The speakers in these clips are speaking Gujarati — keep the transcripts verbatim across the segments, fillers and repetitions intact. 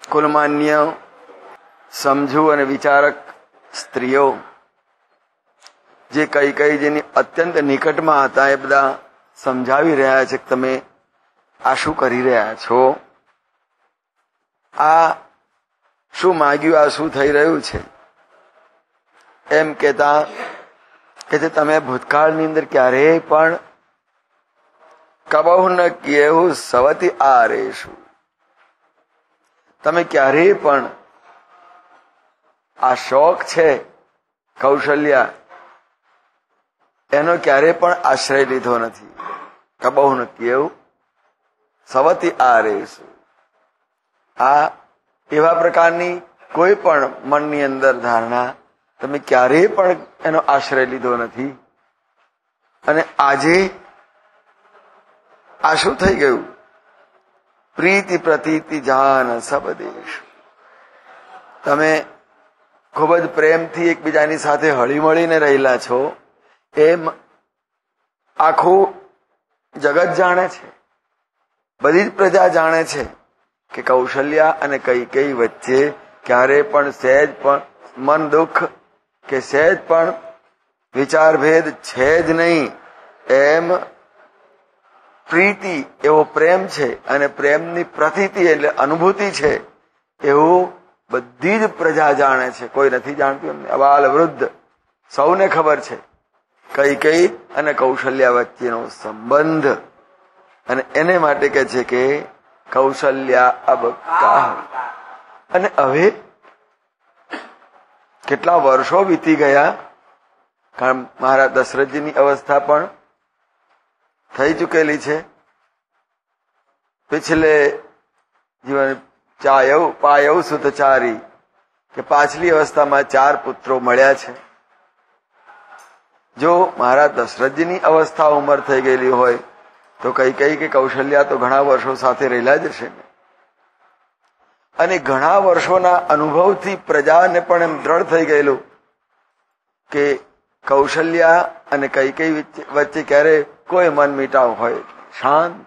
કુલમાન્ય સમજુ અને વિચારક સ્ત્રીઓ જે કઈ કઈ જેની અત્યંત નિકટમાં હતા એ બધા સમજાવી રહ્યા છે કે તમે આ શું કરી રહ્યા છો, આ શું માગ્યું, આ શું થઈ રહ્યું છે, એમ કહેતા કે તમે ભૂતકાળની અંદર ક્યારેય પણ કબહુ ન કિયેહુ સવતી આરેષુ, તમે ક્યારેય પણ આ શોખ છે કૌશલ્યા એનો ક્યારેય પણ આશ્રય લીધો નથી. કબહુ ન કિયેહુ સવતી આરેષુ, આ એવા પ્રકારની કોઈ પણ મનની અંદર ધારણા તમે ક્યારેય પણ એનો આશ્રય લીધો નથી. અને આજે આ શું થઈ ગયું? પ્રીતિ પ્રતીતિ જાન સબ દેશ, તમે ખૂબ જ પ્રેમથી એકબીજાની સાથે હળી મળીને રહેલા છો એમ આખું જગત જાણે છે, બધી જ પ્રજા જાણે છે કે કૌશલ્યા અને કૈકેયી વચ્ચે ક્યારે પણ સહેજ પણ મન દુઃખ કે સહેજ પણ વિચારભેદ છે જ નહીં. એમ પ્રીતિ એવો પ્રેમ છે અને પ્રેમની પ્રતીતિ એટલે અનુભૂતિ છે એવું બધી જ પ્રજા જાણે છે. કોઈ નથી જાણતું એમને, અબાલ વૃદ્ધ સૌને ખબર છે કૈકેયી અને કૌશલ્યા વચ્ચેનો સંબંધ. અને એને માટે કહે છે કે કૌશલ્યા અબ કાહ. અને હવે કેટલા વર્ષો વીતી ગયા, કારણ મહારાજ દશરથજીની અવસ્થા પણ થઈ ચૂકેલી છે. પિછલે જીવન ચાયવ પાયવ સુતચારી કે પાછલી અવસ્થામાં ચાર પુત્રો મળ્યા છે. જો મહારાજ દશરથજીની અવસ્થા ઉંમર થઈ ગયેલી હોય તો કઈ કઈ કે કૌશલ્યા તો ઘણા વર્ષો સાથે રહેલા જ હશે ને. અને ઘણા વર્ષોના અનુભવથી પ્રજાને પણ એમ દ્રઢ થઈ ગયેલું કે કૌશલ્યા અને કઈ કઈ વચ્ચે ક્યારે કોઈ મન મીટાવ હોય, શાંતિ.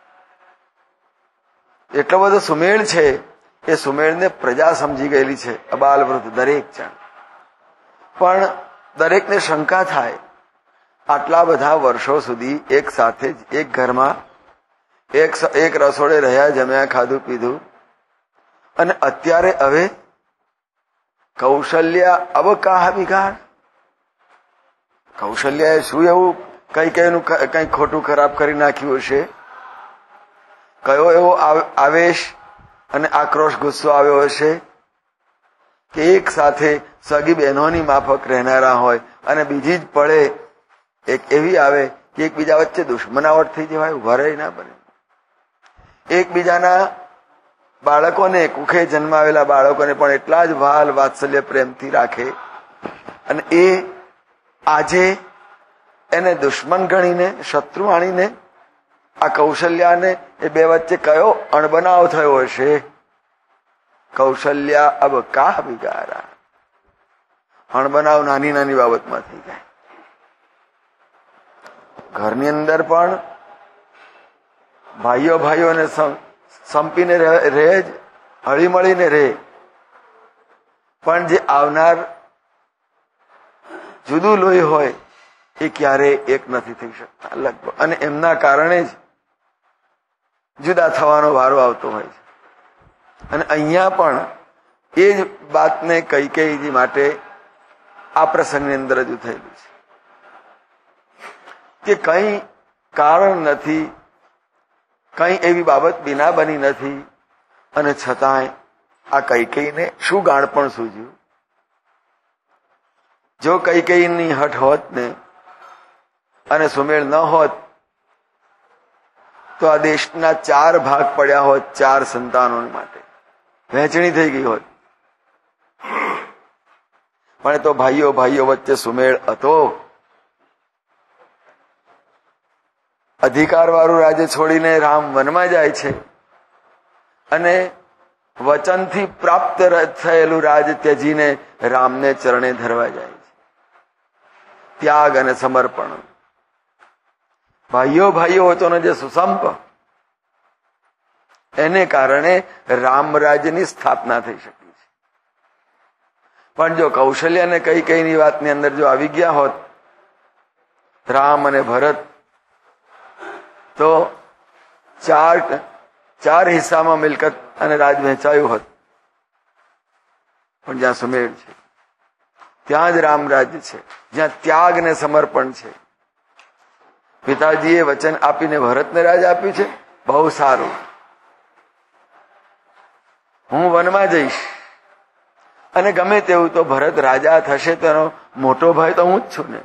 એટલો બધો સુમેળ છે, એ સુમેળને પ્રજા સમજી ગયેલી છે, અબાલ વૃદ્ધ દરેક જણ. પણ દરેકને શંકા થાય, આટલા બધા વર્ષો સુધી એક સાથે જ એક ઘરમાં એક એક રસોડે રહ્યા, જમ્યા, ખાધું પીધું, અને અત્યારે હવે કૌશલ્યા અબ કાહ બિગાડ. કૌશલ્યાએ શું એવું કઈ કઈનું કઈ ખોટું ખરાબ કરી નાખ્યું હશે? કયો એવો આવેશ અને આક્રોશ ગુસ્સો આવ્યો હશે કે એક સાથે સગી બહેનોની માફક રહેનારા હોય અને બીજી જ પડે એક એવી આવે કે એકબીજા વચ્ચે દુશ્મનાવટ થઈ જવાય, ઉભા રહી ના બને. એકબીજાના બાળકોને, કુખે જન્માવેલા બાળકોને પણ એટલા જ વાલ વાત્સલ્ય પ્રેમથી રાખે, અને એ આજે એને દુશ્મન ગણીને, શત્રુ આણીને આ કૌશલ્યાને એ બે વચ્ચે કયો અણબનાવ થયો હશે? કૌશલ્યા અબ કાહ બિગારા. અણબનાવ નાની નાની બાબતમાં થઈ જાય. ઘરની અંદર પણ ભાઈઓ ભાઈઓને સંપીને રહે જ, હળી મળીને રહે, પણ જે આવનાર જુદું લોહી હોય એ ક્યારેય એક નથી થઈ શકતા લગભગ. અને એમના કારણે જ જુદા થવાનો વારો આવતો હોય છે. અને અહીંયા પણ એ જ વાતને કૈકેયી માટે આ પ્રસંગની અંદર રજૂ થયેલું છે કે કઈ કારણ નથી, કઈ એવી બાબત બિના બની નથી, અને છતાંય આ કૈકેયીને શું ગાણ પણ સૂજ્યું? જો કૈકેયીની હઠ હોત ને અને સુમેળ ન હોત તો આ દેશના ચાર ભાગ પડ્યા હોત, ચાર સંતાનો માટે વહેંચણી થઈ ગઈ હોત. પણ તો ભાઈઓ ભાઈઓ વચ્ચે સુમેળ હતો. અધિકાર વાળું રાજ્ય છોડીને રામ વનમાં જાય છે અને વચનથી પ્રાપ્ત થયેલું રાજ ત્યજીને રામને ચરણે ધરવા જાય છે. ત્યાગ અને સમર્પણ, ભાઈઓ ભાઈઓ વચ્ચેનો જે સુસંપ એને કારણે રામરાજ્યની સ્થાપના થઈ શકી છે. પણ જો કૌશલ્ય અને કઈ કઈની વાતની અંદર જો આવી ગયા હોત રામ અને ભરત, તો ચાર ચાર હિસ્સામાં મિલકત અને રાજ વહેંચાયું હોત. પણ જ્યાં સુમેળ છે ત્યાં જ રામરાજ્ય છે, જ્યાં ત્યાગ ને સમર્પણ છે. પિતાજીએ વચન આપીને ભરતને રાજ આપ્યું છે, બહુ સારું, હું વનમાં જઈશ અને ગમે તેવું તો ભરત રાજા થશે તો એનો મોટો ભાઈ તો હું જ છું ને.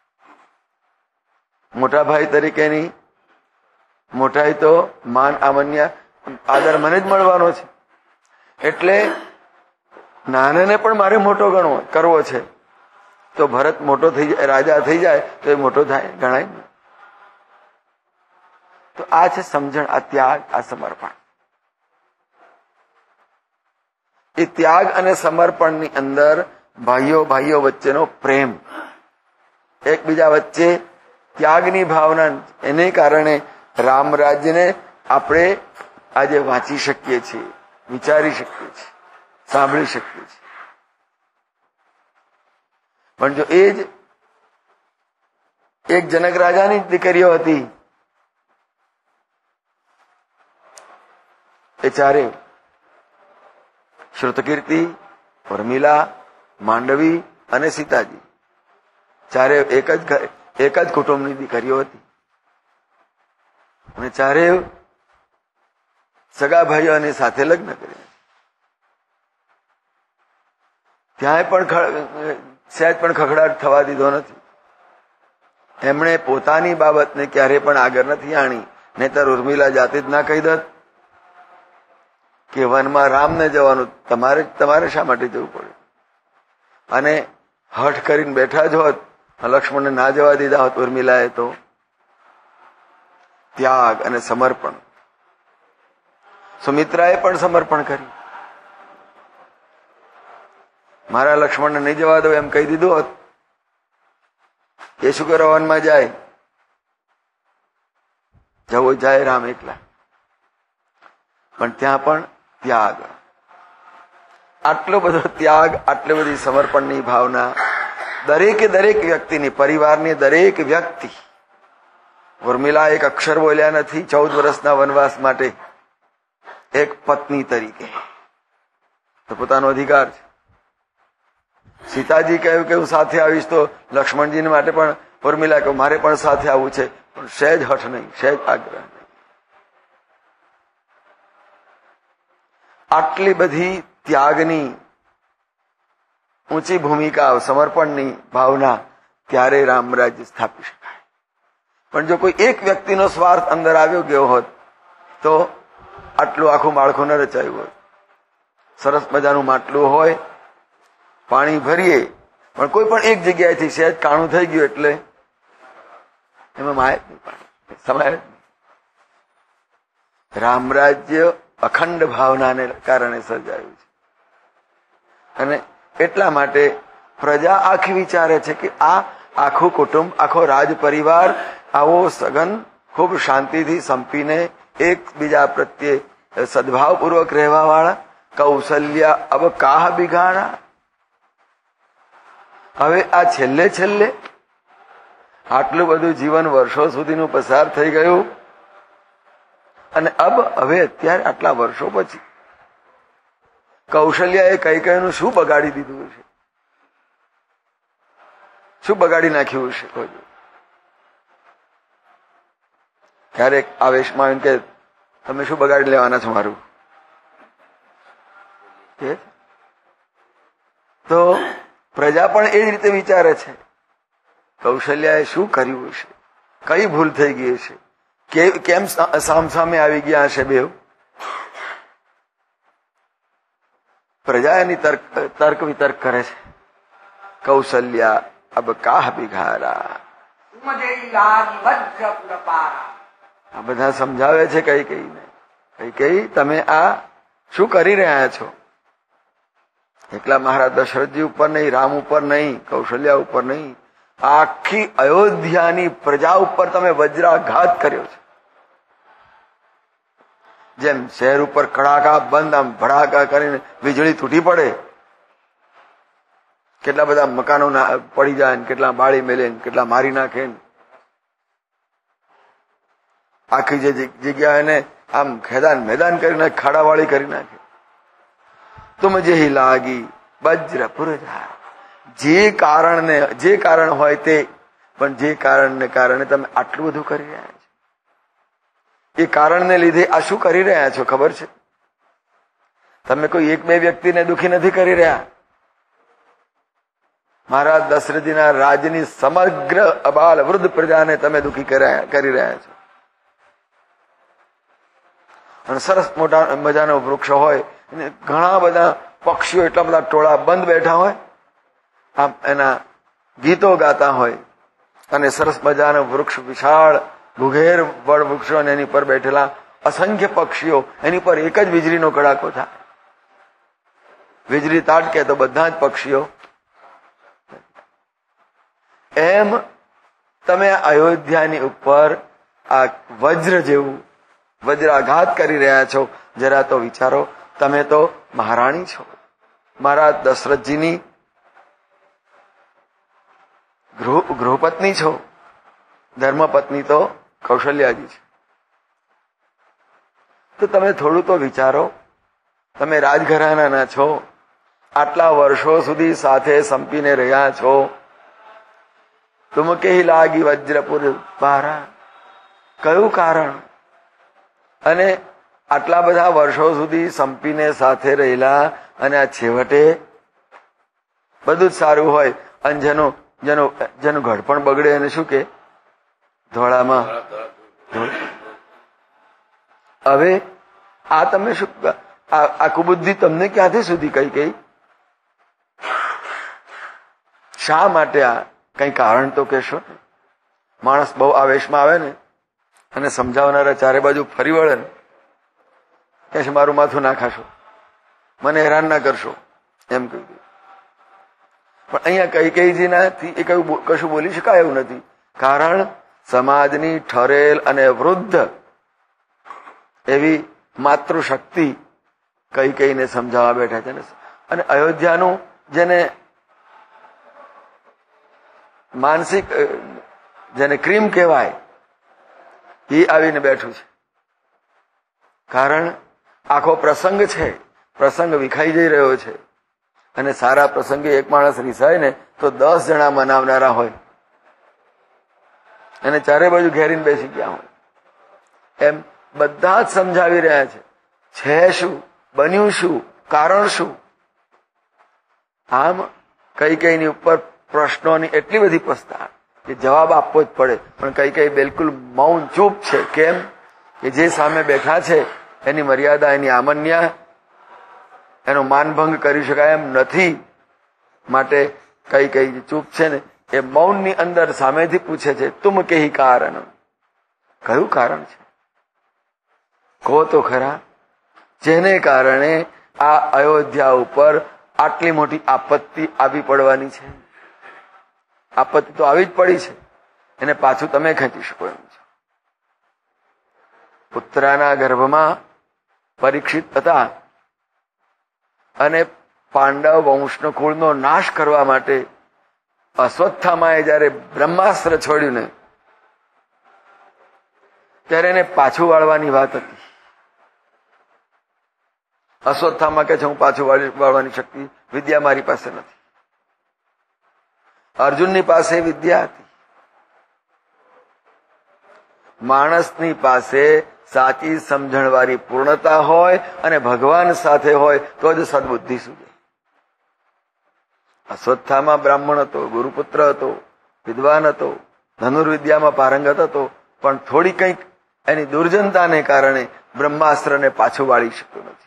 મોટા ભાઈ તરીકેની મોટાઈ તો માન આમન્ય આદર મને જ મળવાનો છે. એટલે નાનાને પણ મારે મોટો ગણવો કરવો છે. તો ભરત મોટો થઈ જાય, રાજા થઈ જાય તો એ મોટો થાય ગણાય ને. તો આ છે સમજણ, આ ત્યાગ, આ સમર્પણ. એ ત્યાગ અને સમર્પણની અંદર ભાઈઓ ભાઈઓ વચ્ચેનો પ્રેમ, એકબીજા વચ્ચે ત્યાગની ભાવના, એને કારણે રામરાજ્યને આપણે આજે વાંચી શકીએ છીએ, વિચારી શકીએ છીએ, સાંભળી શકીએ છીએ. પણ જો એ જ એક જનક રાજાની જ દીકરીઓ હતી, એ ચારે શ્રુતકીર્તિ, ઉર્મિલા, માંડવી અને સીતાજી, ચારે એક જ એક જ કુટુંબની દીકરીઓ હતી. અને ચારે સગા ભાઈઓની સાથે લગ્ન કર્યા. ત્યાંય પણ સહેજ પણ ખખડાટ થવા દીધો નથી. એમણે પોતાની બાબતને ક્યારે પણ આગળ નથી આણી. નહીતર ઉર્મિલા જાતે જ ના કહી દત કે વનમાં રામને જવાનું, તમારે તમારે શા માટે જવું પડે? અને હઠ કરીને બેઠા જ હોત, લક્ષ્મણને ના જવા દીધા હોત ઉર્મિલાએ, તો ત્યાગ અને સમર્પણ. સુમિત્રાએ પણ સમર્પણ કર્યું. મારા લક્ષ્મણને નહીં જવા દો એમ કહી દીધું હોત, એ શું કરવા વનમાં જાય? જવું જાય રામ એકલા. પણ ત્યાં પણ ત્યાગ, આટલો બધો ત્યાગ, આટલી બધી સમર્પણની ભાવના દરેકે દરેક વ્યક્તિની, પરિવારની દરેક વ્યક્તિ. ઉર્મિલા એક અક્ષર બોલ્યા નથી ચૌદ વર્ષના વનવાસ માટે, એક પત્ની તરીકે. તો પોતાનો અધિકાર છે. સીતાજી કહ્યું કે હું સાથે આવીશ, તો લક્ષ્મણજી માટે પણ ઉર્મિલા કહ્યું મારે પણ સાથે આવવું છે, પણ સહેજ હઠ નહીં, સહેજ આગ્રહ નહીં. આટલી બધી ત્યાગની ઊંચી ભૂમિકા, સમર્પણની ભાવના, ત્યારે રામરાજ્ય સ્થાપી શકાય. પણ જો કોઈ એક વ્યક્તિનો સ્વાર્થ અંદર આવ્યો ગયો હોત તો આટલું આખું માળખું ન રચાયું હોત. સરસ મજાનું માટલું હોય, પાણી ભરીએ, પણ કોઈ પણ એક જગ્યાએથી સહેજ કાણું થઈ ગયું એટલે એમાં માય જ નહીં, પાણી સમાય જ નહીં. રામરાજ્ય અખંડ ભાવનાને કારણે સર્જાયું છે. અને એટલા માટે પ્રજા આખી વિચારે છે કે આ આખું કુટુંબ, આખો રાજ પરિવાર આવો સઘન ખૂબ શાંતિથી સંપીને એકબીજા પ્રત્યે સદભાવપૂર્વક રહેવા વાળા, કૌશલ્યા અબ કાહ બિગાડા. હવે આ છેલ્લે છેલ્લે આટલું બધું જીવન વર્ષો સુધીનું પસાર થઈ ગયું, અને અબ હવે અત્યારે આટલા વર્ષો પછી કૌશલ્યાએ કઈ કઈનું શું બગાડી દીધું છે? શું બગાડી નાખ્યું છે? કોઈ ક્યારેક આવેશમાં એમ કે તમે શું બગાડી લેવાના છો મારું? તો પ્રજા પણ એ જ રીતે વિચારે છે, કૌશલ્યાએ શું કર્યું હશે, કઈ ભૂલ થઈ ગઈ હશે, કેમ સામસામે આવી ગયા હશે બેવ? પ્રજા એની તર્ક તર્ક વિતર્ક કરે છે. કૌશલ્યા અબ કાહ બિઘારા, આ બધા સમજાવે છે કઈ કઈને, કઈ કઈ તમે આ શું કરી રહ્યા છો? એકલા મહારાજ દશરથજી ઉપર નહીં, રામ ઉપર નહીં, કૌશલ્યા ઉપર નહીં, આખી અયોધ્યાની પ્રજા ઉપર તમે વજ્રાઘાત કર્યો છે. જેમ શહેર ઉપર કડાકા બંધ આમ ભડાકા કરીને વીજળી તૂટી પડે, કેટલા બધા મકાનો પડી જાય ને કેટલા બાળી મેલે ને કેટલા મારી નાખે ને આખી જે જગ્યા એને આમ ખેદાન મેદાન કરી નાખે, ખાડાવાળી કરી નાખે. તુમ જેહી લાગી વજ્ર પુરજા. જે કારણને જે કારણ હોય તે, પણ જે કારણને કારણે તમે આટલું બધું કરી રહ્યા છો, એ કારણને લીધે આ શું કરી રહ્યા છો ખબર છે? તમે કોઈ એક બે વ્યક્તિને દુઃખી નથી કરી રહ્યા. મહારાજ દશરથજીના રાજ્યની સમગ્ર અબાલ વૃદ્ધ પ્રજાને તમે દુઃખી કરી રહ્યા છો. અને સરસ મોટા મજાનો વૃક્ષ હોય, ઘણા બધા પક્ષીઓ એટલા બધા ટોળા બંધ બેઠા હોય, આમ એના ગીતો ગાતા હોય, અને સરસ મજાનો વૃક્ષ વિશાળ ઘુઘેર વડ વૃક્ષો અને એની પર બેઠેલા અસંખ્ય પક્ષીઓ, એની પર એક જ વીજળીનો કડાકો થાય. વીજળી તાટકે તો બધા જ પક્ષીઓ. એમ તમે અયોધ્યાની ઉપર આ વજ્ર જેવું વજ્રાઘાત કરી રહ્યા છો. જરા તો વિચારો, તમે તો મહારાણી છો, મહારાજ દશરથજીની ગૃહપત્ની છો, ધર્મપત્ની તો કૌશલ્યાજી છે. તો તમે થોડું તો વિચારો. તમે રાજઘરાનાના છો, આટલા વર્ષો સુધી સાથે સંપીને રહ્યા છો. તુમ કેહી લાગી વજ્રપુર પારા. કયું કારણ? અને આટલા બધા વર્ષો સુધી સંપીને સાથે રહેલા, અને આ છેવટે બધું જ સારું હોય અને જેનું જેનું જેનું ઘડપણ બગડે એને શું કે? ધોળામાં. હવે આ તમે શું, આ કુબુદ્ધિ તમને ક્યાંથી સુધી કઈ કઈ? શા માટે? આ કઈ કારણ તો કહેશો ને. માણસ બહુ આવેશમાં આવે ને અને સમજાવનારા ચારે બાજુ ફરી વળે ને, કે છે મારું માથું ના ખાશો, મને હેરાન ના કરશો, એમ કહી દઉં. પણ અહીંયા કઈ કઈજીનાથી એ કયું કશું બોલી શકાય એવું નથી. કારણ સમાજની ઠરેલ અને વૃદ્ધ એવી માતૃશક્તિ કઈ કઈને સમજાવવા બેઠા છે. અને અયોધ્યાનું જેને માનસિક જેને ક્રીમ કહેવાય એ આવીને બેઠું છે. કારણ આખો પ્રસંગ છે, પ્રસંગ વિખાઈ જઈ રહ્યો છે. અને સારા પ્રસંગે એક માણસ રીસાય ને તો દસ જણા મનાવનારા હોય, અને ચારે બાજુ ઘેરીને બેસી ગયા હોય. એમ બધા જ સમજાવી રહ્યા છે, છે શું, બન્યું શું, કારણ શું. આમ કઈ કઈની ઉપર પ્રશ્નોની એટલી બધી પસ્તાળ કે જવાબ આપવો જ પડે. પણ કઈ કઈ બિલકુલ મૌન ચૂપ છે. કેમ? કે જે સામે બેઠા છે એની મર્યાદા, એની આમન્યા, એનો માનભંગ કરી શકાય એમ નથી. માટે કઈ કઈ ચૂપ છે ને એ મૌનની અંદર સામેથી પૂછે છે, તુમ કેહી કારણ. કયું કારણ છે? કહો તો ખરા. જેને કારણે આ અયોધ્યા ઉપર આટલી મોટી આપત્તિ આવી પડવાની છે. આપત્તિ તો આવી જ પડી છે, એને પાછું તમે ખેંચી શકો એમ છો. પુત્રના ગર્ભમાં પરીક્ષિત હતા, અને પાંડવ વંશનો કુળનો નાશ કરવા માટે અશ્વત્થામાએ જયારે બ્રહ્માસ્ત્ર છોડ્યું ને ત્યારે એને પાછું વાળવાની વાત હતી. અશ્વત્થામા કહે છે હું પાછું વાળવાની શક્તિ, વિદ્યા મારી પાસે નથી. અર્જુનની પાસે વિદ્યા હતી. માણસની પાસે સાચી સમજણવાળી પૂર્ણતા હોય અને ભગવાન સાથે હોય તો જ સદબુદ્ધિ સુધે. અશ્વત્થામા બ્રાહ્મણ હતો, ગુરુપુત્ર હતો, વિદ્વાન હતો, ધનુર્વિદ્યામાં પારંગત હતો, પણ થોડી કંઈક એની દુર્જનતાને કારણે બ્રહ્માસ્ત્રને પાછું વાળી શક્યો નથી.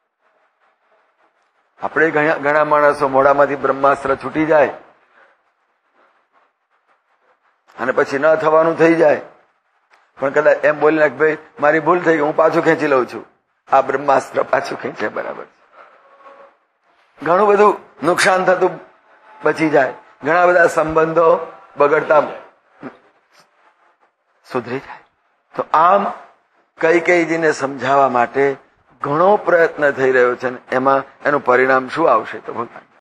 આપણે ઘણા ઘણા માણસો મોઢામાંથી બ્રહ્માસ્ત્ર છૂટી જાય અને પછી ન થવાનું થઈ જાય, પણ કદાચ એમ બોલી નાખ ભાઈ મારી ભૂલ થઈ ગઈ, હું પાછું ખેંચી લઉં છું. આ બ્રહ્માસ્ત્ર પાછું ખેંચે, બરાબર છે. ઘણું બધું નુકસાન થતું બચી જાય, ઘણા બધા સંબંધો બગડતા સુધરી જાય. તો આમ કૈકેયીજીને સમજાવવા માટે ઘણો પ્રયત્ન થઈ રહ્યો છે, ને એમાં એનું પરિણામ શું આવશે તો ભગવાન